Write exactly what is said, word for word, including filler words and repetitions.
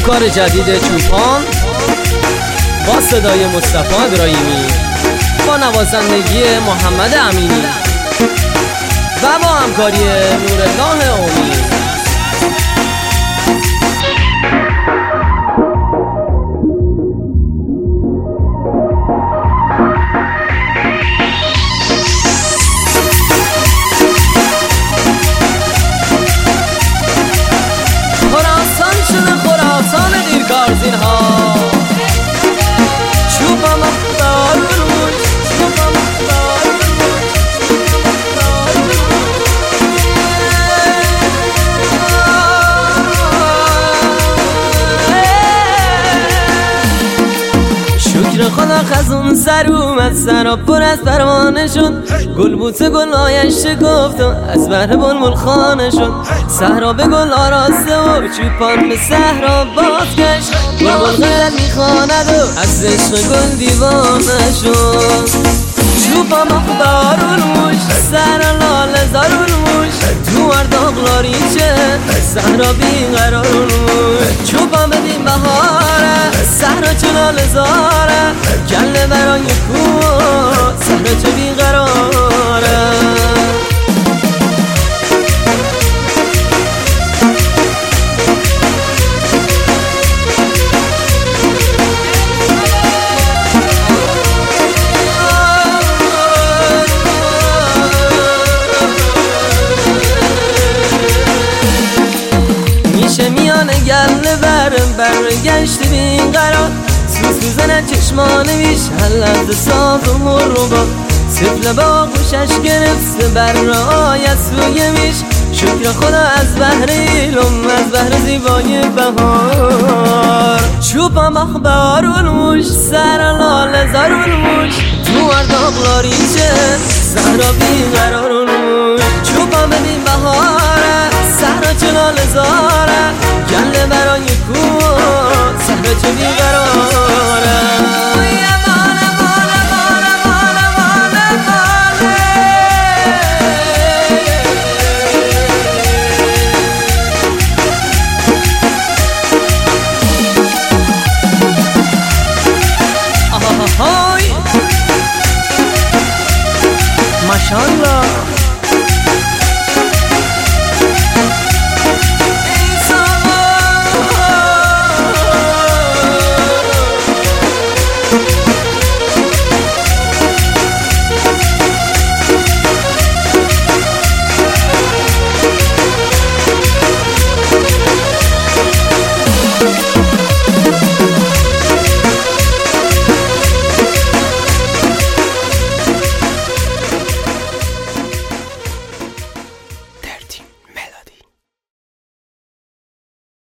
کار جدید چوپان با صدای مصطفی ابراهیمی با نوازندگی محمد امینی و با همکاری نورالله امید. خراسان شده خراسان دیرکارزین ها، چوبا مختار روش، چوبا مختار شکر خدا خزون سر اومد، سرا پر از پروانه شد، گل بوته گلایش شکفت و از بهر بلبل خانه شد. صحرا به گل آراسته و چوپان به صحرا بازگشت، بلبل غیرت میخواند و از عشق گل دیوانه شد. چوبا مخبار روش، سر لاله زار روش، تو ارداغلاری چه صحرا بیقرار روش. چوبا بدین بهاره، صحرا چه لاله زاره، گله برای کوه صحرا چه بیقراره. میشه میانه گله برم برگشت بین قرار، سوز بزنه چشمانه میش هر لحظه صاف و مربا، سفله با خوشش گرفت بر رعایت سوی میش. شکر خدا از بحر ایلم، از بحر زیبای بهار. چوبا مخبار روش، سر لاله زار روش، تو ارداغلاری چه صحرا بیقرار روش. چوبا بدین بهاره، صحرا چه لاله زاره، گله برای کوه صحرا چه بیقراره. ماشاءالله